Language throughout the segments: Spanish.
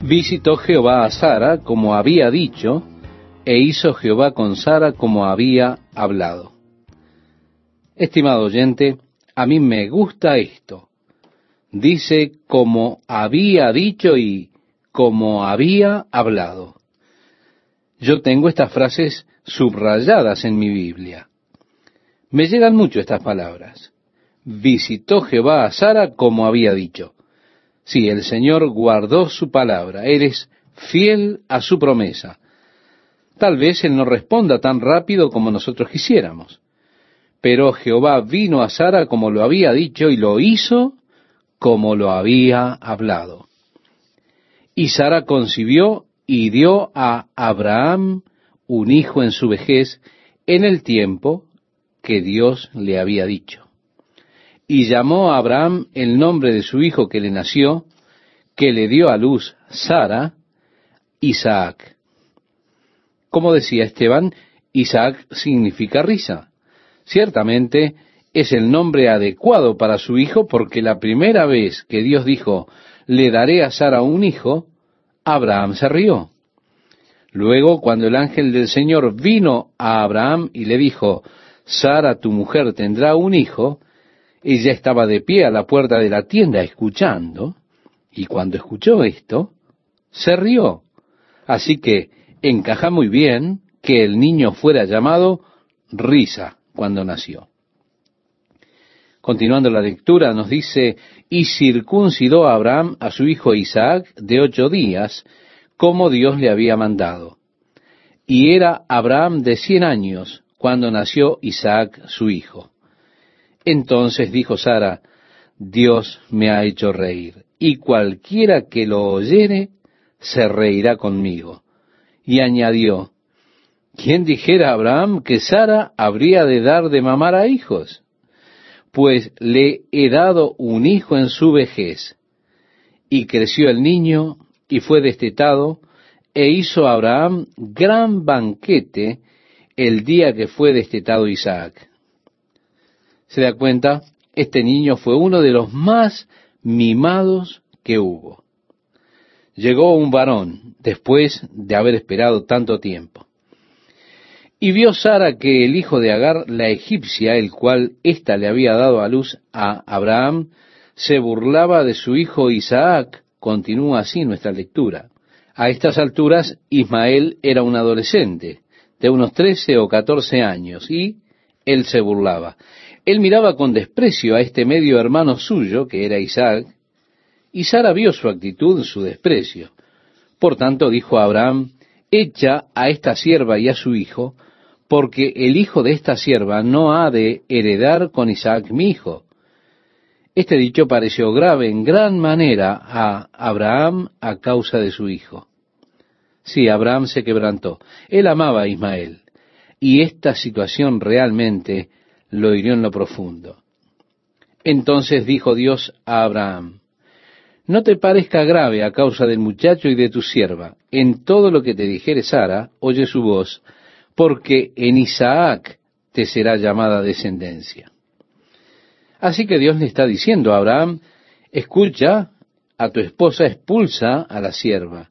Visitó Jehová a Sara como había dicho, e hizo Jehová con Sara como había hablado. Estimado oyente, a mí me gusta esto. Dice como había dicho y como había hablado. Yo tengo estas frases subrayadas en mi Biblia. Me llegan mucho estas palabras. Visitó Jehová a Sara como había dicho. Sí, el Señor guardó su palabra. Él es fiel a su promesa. Tal vez Él no responda tan rápido como nosotros quisiéramos. Pero Jehová vino a Sara como lo había dicho y lo hizo como lo había hablado. Y Sara concibió y dio a Abraham un hijo en su vejez en el tiempo que Dios le había dicho. Y llamó a Abraham el nombre de su hijo que le nació, que le dio a luz Sara, Isaac. Como decía Esteban, Isaac significa risa. Ciertamente es el nombre adecuado para su hijo porque la primera vez que Dios dijo, le daré a Sara un hijo, Abraham se rió. Luego, cuando el ángel del Señor vino a Abraham y le dijo, Sara, tu mujer, tendrá un hijo, ella estaba de pie a la puerta de la tienda escuchando, y cuando escuchó esto, se rió. Así que encaja muy bien que el niño fuera llamado Risa cuando nació. Continuando la lectura, nos dice, y circuncidó a Abraham a su hijo Isaac de 8 días, como Dios le había mandado. Y era Abraham de 100 años cuando nació Isaac su hijo. Entonces dijo Sara, Dios me ha hecho reír, y cualquiera que lo oyere se reirá conmigo. Y añadió, ¿quién dijera a Abraham que Sara habría de dar de mamar a hijos? Pues le he dado un hijo en su vejez. Y creció el niño, y fue destetado, e hizo Abraham gran banquete el día que fue destetado Isaac. ¿Se da cuenta? Este niño fue uno de los más mimados que hubo. Llegó un varón después de haber esperado tanto tiempo. Y vio Sara que el hijo de Agar, la egipcia, el cual ésta le había dado a luz a Abraham, se burlaba de su hijo Isaac. Continúa así nuestra lectura. A estas alturas, Ismael era un adolescente, de unos 13 o 14 años, y él se burlaba. Él miraba con desprecio a este medio hermano suyo, que era Isaac, y Sara vio su actitud, su desprecio. Por tanto, dijo a Abraham, echa a esta sierva y a su hijo, porque el hijo de esta sierva no ha de heredar con Isaac mi hijo. Este dicho pareció grave en gran manera a Abraham a causa de su hijo. Sí, Abraham se quebrantó. Él amaba a Ismael, y esta situación realmente lo hirió en lo profundo. Entonces dijo Dios a Abraham, no te parezca grave a causa del muchacho y de tu sierva. En todo lo que te dijere Sara, oye su voz, porque en Isaac te será llamada descendencia. Así que Dios le está diciendo a Abraham, escucha, a tu esposa expulsa a la sierva.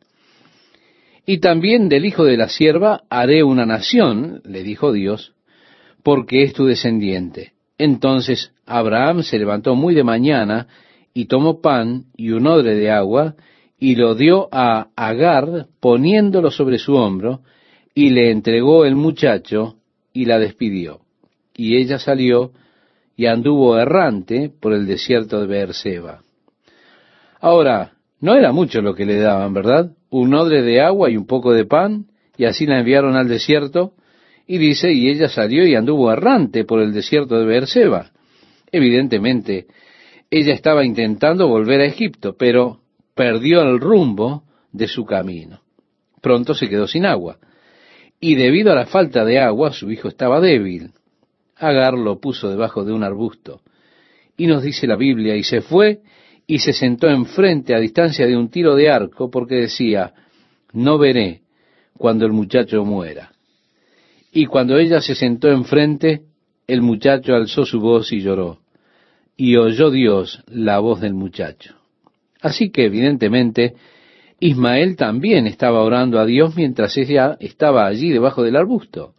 Y también del hijo de la sierva haré una nación, le dijo Dios, porque es tu descendiente. Entonces Abraham se levantó muy de mañana y tomó pan y un odre de agua y lo dio a Agar poniéndolo sobre su hombro y le entregó el muchacho y la despidió. Y ella salió y anduvo errante por el desierto de Beerseba. Ahora, no era mucho lo que le daban, ¿verdad? Un odre de agua y un poco de pan, y así la enviaron al desierto. Y dice, y ella salió y anduvo errante por el desierto de Beerseba. Evidentemente, ella estaba intentando volver a Egipto, pero perdió el rumbo de su camino. Pronto se quedó sin agua. Y debido a la falta de agua, su hijo estaba débil. Agar lo puso debajo de un arbusto. Y nos dice la Biblia, y se fue y se sentó enfrente a distancia de un tiro de arco, porque decía, no veré cuando el muchacho muera. Y cuando ella se sentó enfrente, el muchacho alzó su voz y lloró. Y oyó Dios la voz del muchacho. Así que, evidentemente, Ismael también estaba orando a Dios mientras ella estaba allí debajo del arbusto.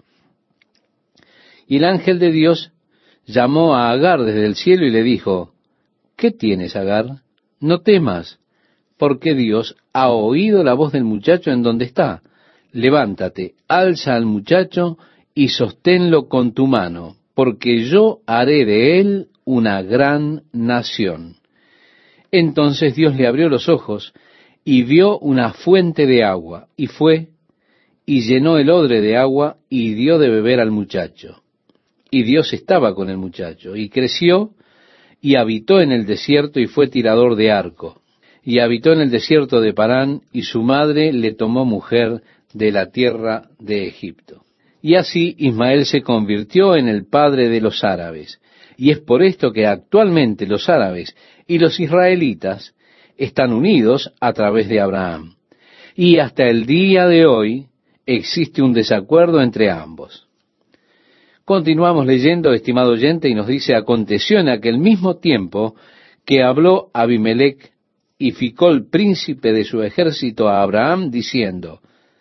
Y el ángel de Dios llamó a Agar desde el cielo y le dijo, ¿qué tienes, Agar? No temas, porque Dios ha oído la voz del muchacho en donde está. Levántate, alza al muchacho y sosténlo con tu mano, porque yo haré de él una gran nación. Entonces Dios le abrió los ojos y vio una fuente de agua, y fue y llenó el odre de agua y dio de beber al muchacho. Y Dios estaba con el muchacho, y creció, y habitó en el desierto, y fue tirador de arco. Y habitó en el desierto de Parán, y su madre le tomó mujer de la tierra de Egipto. Y así Ismael se convirtió en el padre de los árabes. Y es por esto que actualmente los árabes y los israelitas están unidos a través de Abraham. Y hasta el día de hoy existe un desacuerdo entre ambos. Continuamos leyendo, estimado oyente, y nos dice, aconteció en aquel mismo tiempo que habló Abimelech y Ficol, príncipe de su ejército, a Abraham, diciendo,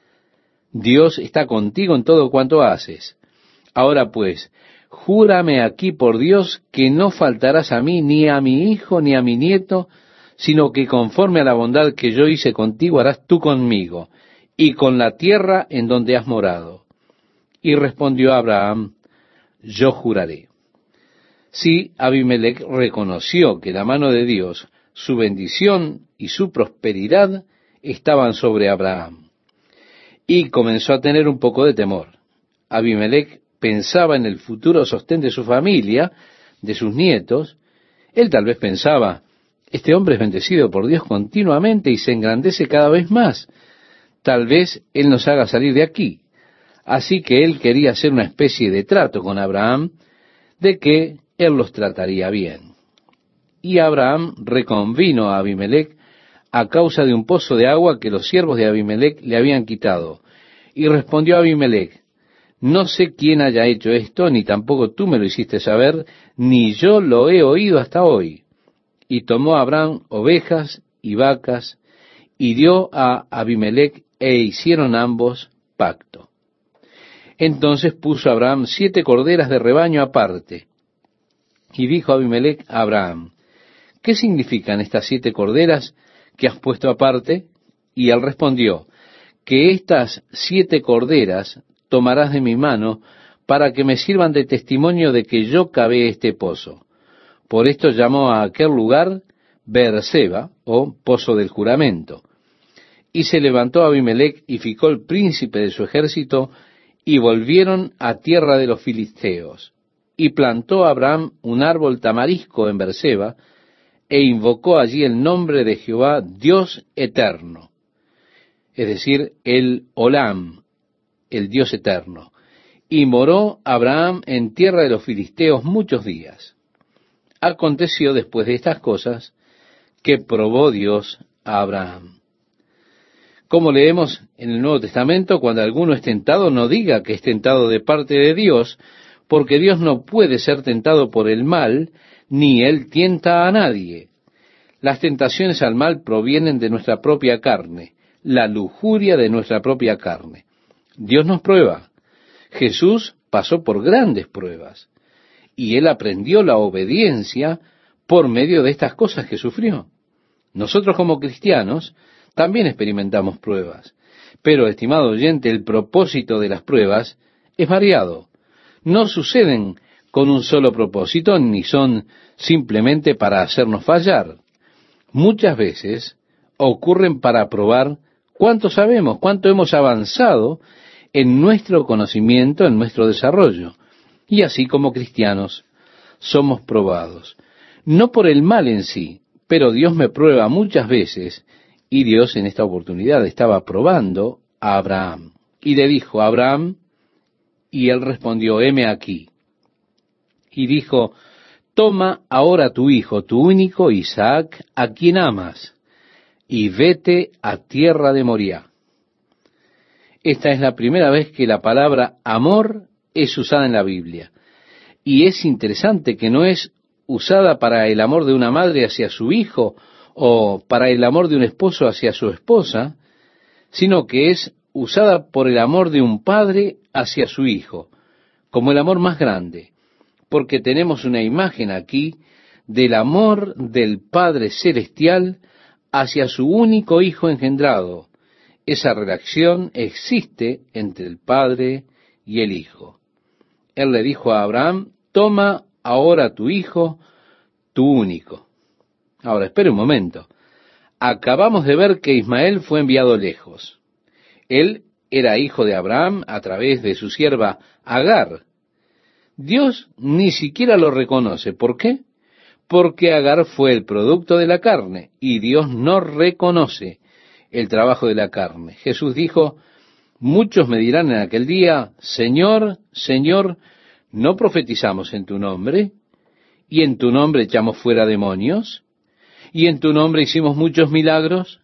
Dios está contigo en todo cuanto haces. Ahora pues, júrame aquí por Dios que no faltarás a mí, ni a mi hijo, ni a mi nieto, sino que conforme a la bondad que yo hice contigo harás tú conmigo, y con la tierra en donde has morado. Y respondió Abraham, yo juraré. Sí, Abimelech reconoció que la mano de Dios, su bendición y su prosperidad estaban sobre Abraham. Y comenzó a tener un poco de temor. Abimelech pensaba en el futuro sostén de su familia, de sus nietos. Él tal vez pensaba, este hombre es bendecido por Dios continuamente y se engrandece cada vez más. Tal vez Él nos haga salir de aquí. Así que él quería hacer una especie de trato con Abraham, de que él los trataría bien. Y Abraham reconvino a Abimelech a causa de un pozo de agua que los siervos de Abimelech le habían quitado. Y respondió Abimelech, no sé quién haya hecho esto, ni tampoco tú me lo hiciste saber, ni yo lo he oído hasta hoy. Y tomó Abraham ovejas y vacas, y dio a Abimelech, e hicieron ambos pacto. Entonces puso Abraham 7 corderas de rebaño aparte. Y dijo Abimelech a Abraham, ¿qué significan estas 7 corderas que has puesto aparte? Y él respondió, que estas 7 corderas tomarás de mi mano para que me sirvan de testimonio de que yo cavé este pozo. Por esto llamó a aquel lugar Beerseba, o pozo del juramento. Y se levantó Abimelech y Ficol, príncipe de su ejército, y volvieron a tierra de los filisteos. Y plantó Abraham un árbol tamarisco en Beerseba, e invocó allí el nombre de Jehová, Dios eterno. Es decir, el Olam, el Dios eterno. Y moró Abraham en tierra de los filisteos muchos días. Aconteció después de estas cosas, que probó Dios a Abraham. Como leemos en el Nuevo Testamento, cuando alguno es tentado, no diga que es tentado de parte de Dios, porque Dios no puede ser tentado por el mal, ni Él tienta a nadie. Las tentaciones al mal provienen de nuestra propia carne, la lujuria de nuestra propia carne. Dios nos prueba. Jesús pasó por grandes pruebas, y Él aprendió la obediencia por medio de estas cosas que sufrió. Nosotros como cristianos también experimentamos pruebas. Pero, estimado oyente, el propósito de las pruebas es variado. No suceden con un solo propósito, ni son simplemente para hacernos fallar. Muchas veces ocurren para probar cuánto sabemos, cuánto hemos avanzado en nuestro conocimiento, en nuestro desarrollo. Y así como cristianos somos probados. No por el mal en sí, pero Dios me prueba muchas veces. Y Dios en esta oportunidad estaba probando a Abraham. Y le dijo a Abraham, y él respondió, heme aquí. Y dijo, toma ahora tu hijo, tu único Isaac, a quien amas, y vete a tierra de Moriah. Esta es la primera vez que la palabra amor es usada en la Biblia. Y es interesante que no es usada para el amor de una madre hacia su hijo o para el amor de un esposo hacia su esposa, sino que es usada por el amor de un padre hacia su hijo, como el amor más grande, porque tenemos una imagen aquí del amor del Padre Celestial hacia su único Hijo engendrado. Esa relación existe entre el Padre y el Hijo. Él le dijo a Abraham: toma ahora tu hijo, tu único. Ahora, espere un momento. Acabamos de ver que Ismael fue enviado lejos. Él era hijo de Abraham a través de su sierva Agar. Dios ni siquiera lo reconoce. ¿Por qué? Porque Agar fue el producto de la carne y Dios no reconoce el trabajo de la carne. Jesús dijo: muchos me dirán en aquel día: Señor, Señor, ¿no profetizamos en tu nombre? ¿Y en tu nombre echamos fuera demonios? ¿Y en tu nombre hicimos muchos milagros?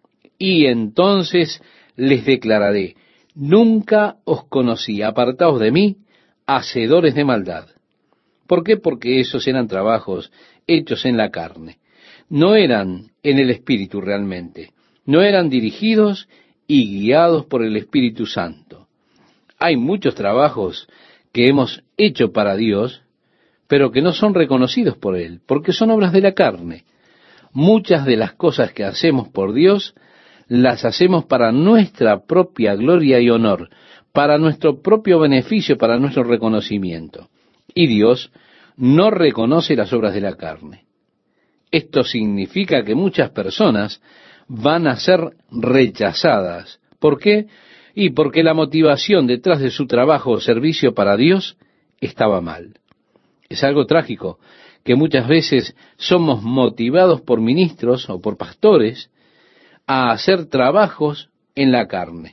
Y entonces les declararé: nunca os conocí, apartaos de mí, hacedores de maldad. ¿Por qué? Porque esos eran trabajos hechos en la carne. No eran en el Espíritu realmente. No eran dirigidos y guiados por el Espíritu Santo. Hay muchos trabajos que hemos hecho para Dios, pero que no son reconocidos por Él, porque son obras de la carne. Muchas de las cosas que hacemos por Dios, las hacemos para nuestra propia gloria y honor, para nuestro propio beneficio, para nuestro reconocimiento. Y Dios no reconoce las obras de la carne. Esto significa que muchas personas van a ser rechazadas. ¿Por qué? Y porque la motivación detrás de su trabajo o servicio para Dios estaba mal. Es algo trágico que muchas veces somos motivados por ministros o por pastores a hacer trabajos en la carne.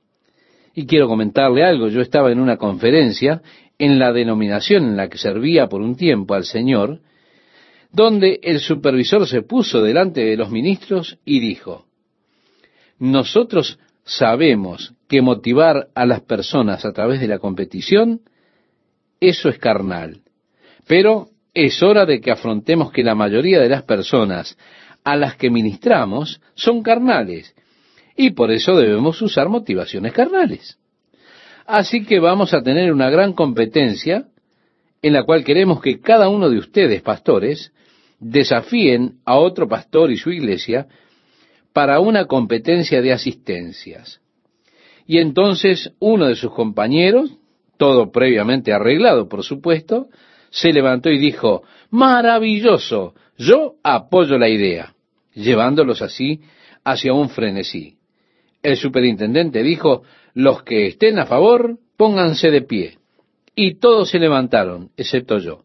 Y quiero comentarle algo. Yo estaba en una conferencia en la denominación en la que servía por un tiempo al Señor, donde el supervisor se puso delante de los ministros y dijo: nosotros sabemos que motivar a las personas a través de la competición, eso es carnal. Pero es hora de que afrontemos que la mayoría de las personas a las que ministramos son carnales, y por eso debemos usar motivaciones carnales. Así que vamos a tener una gran competencia en la cual queremos que cada uno de ustedes, pastores, desafíen a otro pastor y su iglesia para una competencia de asistencias. Y entonces uno de sus compañeros, todo previamente arreglado, por supuesto, se levantó y dijo: maravilloso, yo apoyo la idea, llevándolos así hacia un frenesí. El superintendente dijo: los que estén a favor, pónganse de pie. Y todos se levantaron, excepto yo.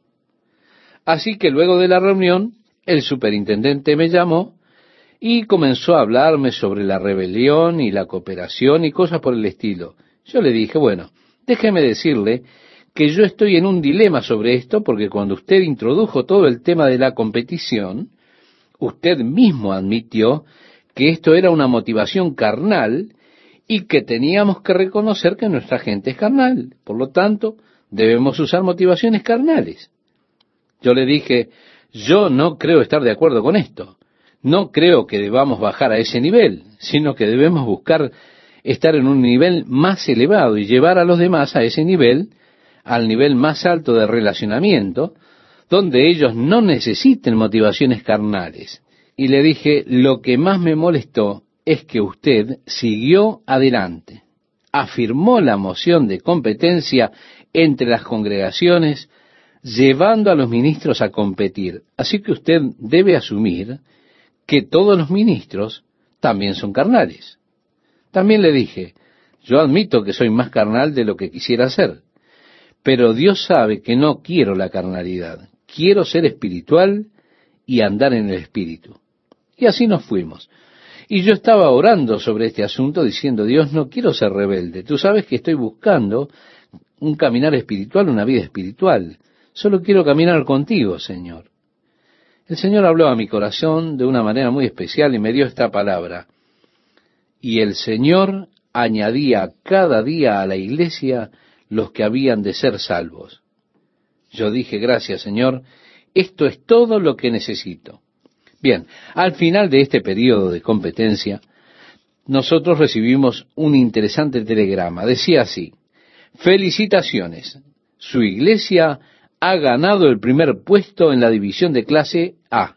Así que luego de la reunión, el superintendente me llamó y comenzó a hablarme sobre la rebelión y la cooperación y cosas por el estilo. Yo le dije: bueno, déjeme decirle que yo estoy en un dilema sobre esto, porque cuando usted introdujo todo el tema de la competición, usted mismo admitió que esto era una motivación carnal y que teníamos que reconocer que nuestra gente es carnal. Por lo tanto, debemos usar motivaciones carnales. Yo le dije: yo no creo estar de acuerdo con esto. No creo que debamos bajar a ese nivel, sino que debemos buscar estar en un nivel más elevado y llevar a los demás a ese nivel, al nivel más alto de relacionamiento, donde ellos no necesiten motivaciones carnales. Y le dije: lo que más me molestó es que usted siguió adelante, afirmó la moción de competencia entre las congregaciones, llevando a los ministros a competir. Así que usted debe asumir que todos los ministros también son carnales. También le dije: yo admito que soy más carnal de lo que quisiera ser, pero Dios sabe que no quiero la carnalidad. Quiero ser espiritual y andar en el Espíritu. Y así nos fuimos. Y yo estaba orando sobre este asunto diciendo: Dios, no quiero ser rebelde. Tú sabes que estoy buscando un caminar espiritual, una vida espiritual. Solo quiero caminar contigo, Señor. El Señor habló a mi corazón de una manera muy especial y me dio esta palabra: y el Señor añadía cada día a la iglesia los que habían de ser salvos. Yo dije: gracias, Señor, esto es todo lo que necesito. Bien, al final de este periodo de competencia, nosotros recibimos un interesante telegrama. Decía así: felicitaciones, su iglesia ha ganado el primer puesto en la división de clase A.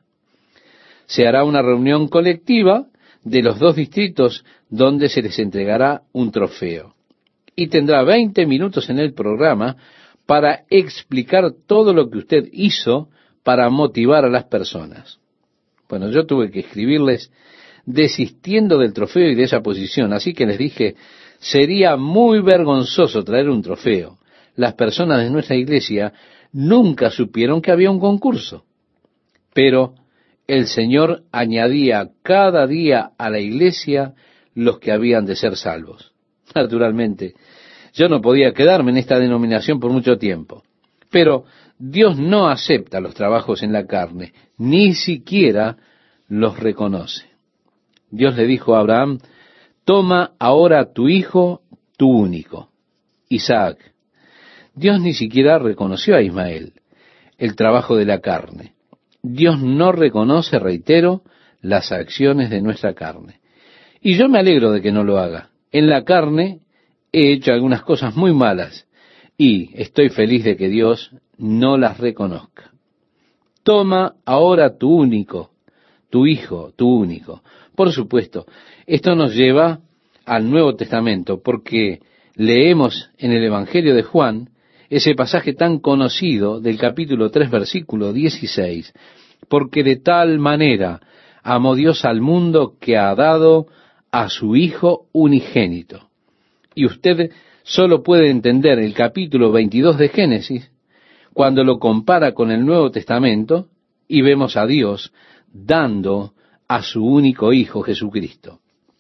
Se hará una reunión colectiva de los dos distritos donde se les entregará un trofeo. Y tendrá 20 minutos en el programa para explicar todo lo que usted hizo para motivar a las personas. Bueno, yo tuve que escribirles desistiendo del trofeo y de esa posición, así que les dije, sería muy vergonzoso traer un trofeo. Las personas de nuestra iglesia nunca supieron que había un concurso. Pero el Señor añadía cada día a la iglesia los que habían de ser salvos. Naturalmente, yo no podía quedarme en esta denominación por mucho tiempo. Pero Dios no acepta los trabajos en la carne, ni siquiera los reconoce. Dios le dijo a Abraham: toma ahora tu hijo, tu único, Isaac. Dios ni siquiera reconoció a Ismael, el trabajo de la carne. Dios no reconoce, reitero, las acciones de nuestra carne. Y yo me alegro de que no lo haga. En la carne he hecho algunas cosas muy malas y estoy feliz de que Dios no las reconozca. Toma ahora tu único, tu hijo, tu único. Por supuesto, esto nos lleva al Nuevo Testamento, porque leemos en el Evangelio de Juan ese pasaje tan conocido del capítulo 3, versículo 16, porque de tal manera amó Dios al mundo que ha dado a su Hijo unigénito. Y usted solo puede entender el capítulo 22 de Génesis cuando lo compara con el Nuevo Testamento y vemos a Dios dando a su único Hijo Jesucristo.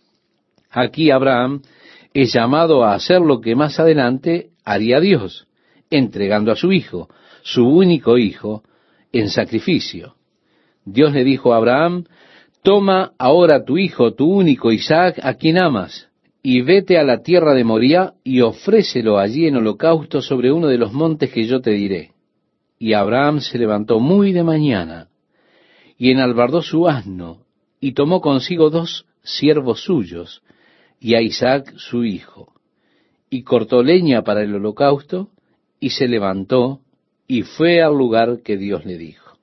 Aquí Abraham es llamado a hacer lo que más adelante haría Dios, entregando a su hijo, su único hijo, en sacrificio. Dios le dijo a Abraham: toma ahora tu hijo, tu único Isaac, a quien amas, y vete a la tierra de Moría y ofrécelo allí en holocausto sobre uno de los montes que yo te diré. Y Abraham se levantó muy de mañana, y enalbardó su asno, y tomó consigo 2 siervos suyos, y a Isaac su hijo, y cortó leña para el holocausto, y se levantó, y fue al lugar que Dios le dijo.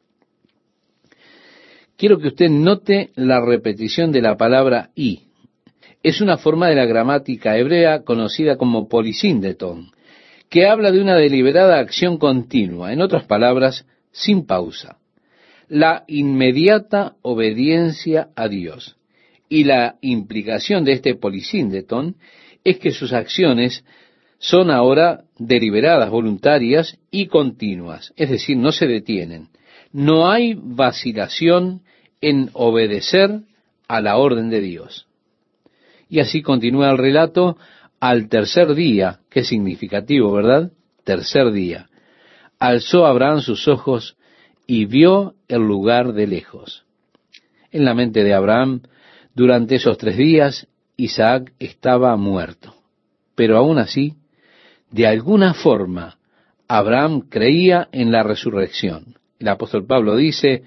Quiero que usted note la repetición de la palabra y. Es una forma de la gramática hebrea conocida como polisíndeton, que habla de una deliberada acción continua, en otras palabras, sin pausa. La inmediata obediencia a Dios. Y la implicación de este polisíndeton es que sus acciones son ahora deliberadas, voluntarias y continuas, es decir, no se detienen. No hay vacilación en obedecer a la orden de Dios. Y así continúa el relato al tercer día. Qué significativo, ¿verdad? Tercer día. Alzó Abraham sus ojos y vio el lugar de lejos. En la mente de Abraham, durante esos 3 días, Isaac estaba muerto. Pero aún así, de alguna forma, Abraham creía en la resurrección. El apóstol Pablo dice: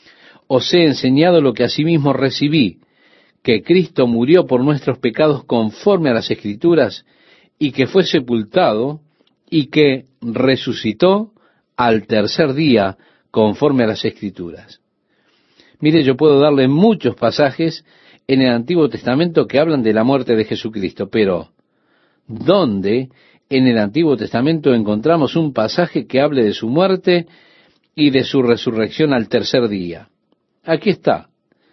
os he enseñado lo que asimismo recibí, que Cristo murió por nuestros pecados conforme a las Escrituras, y que fue sepultado, y que resucitó al tercer día conforme a las Escrituras. Mire, yo puedo darle muchos pasajes en el Antiguo Testamento que hablan de la muerte de Jesucristo, pero ¿dónde en el Antiguo Testamento encontramos un pasaje que hable de su muerte y de su resurrección al tercer día? Aquí está.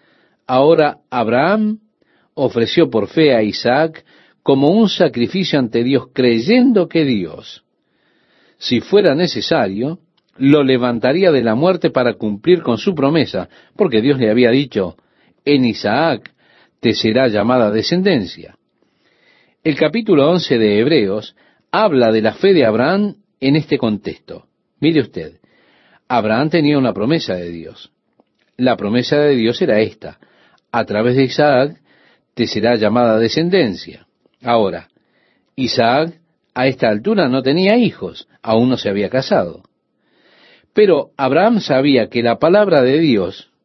Ahora Abraham ofreció por fe a Isaac como un sacrificio ante Dios, creyendo que Dios, si fuera necesario, lo levantaría de la muerte para cumplir con su promesa, porque Dios le había dicho: en Isaac te será llamada descendencia. El capítulo 11 de Hebreos habla de la fe de Abraham en este contexto. Mire usted, Abraham tenía una promesa de Dios. La promesa de Dios era esta: a través de Isaac te será llamada descendencia. Ahora, Isaac a esta altura no tenía hijos, aún no se había casado. Pero Abraham sabía que la palabra de Dios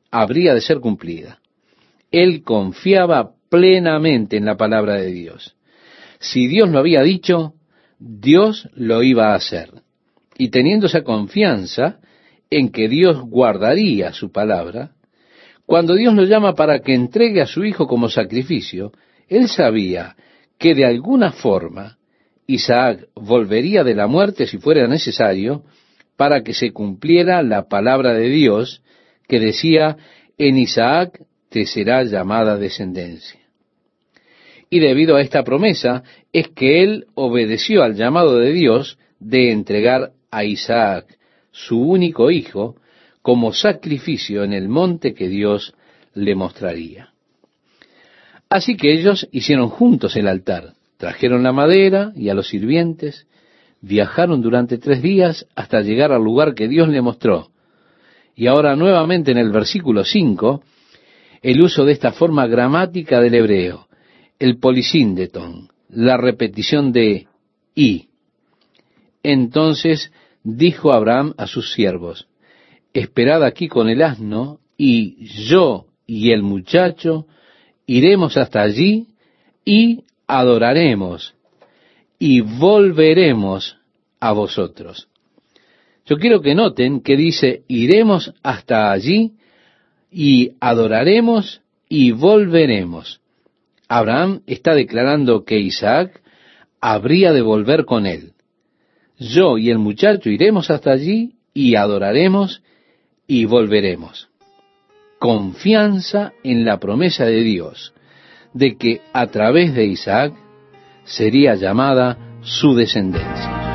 habría de ser cumplida. Él confiaba plenamente en la palabra de Dios. Si Dios lo había dicho, Dios lo iba a hacer. Y teniendo esa confianza en que Dios guardaría su palabra, cuando Dios lo llama para que entregue a su hijo como sacrificio, él sabía que de alguna forma Isaac volvería de la muerte si fuera necesario para que se cumpliera la palabra de Dios que decía: en Isaac te será llamada descendencia. Y debido a esta promesa es que él obedeció al llamado de Dios de entregar a Isaac, su único hijo, como sacrificio en el monte que Dios le mostraría. Así que ellos hicieron juntos el altar, trajeron la madera y a los sirvientes, viajaron durante 3 días hasta llegar al lugar que Dios le mostró. Y ahora nuevamente en el versículo 5, el uso de esta forma gramática del hebreo, el polisíndeton, la repetición de y. Entonces dijo Abraham a sus siervos: esperad aquí con el asno, y yo y el muchacho iremos hasta allí y adoraremos y volveremos a vosotros. Yo quiero que noten que dice: iremos hasta allí y adoraremos y volveremos. Abraham está declarando que Isaac habría de volver con él. Yo y el muchacho iremos hasta allí y adoraremos y volveremos. Confianza en la promesa de Dios de que a través de Isaac sería llamada su descendencia.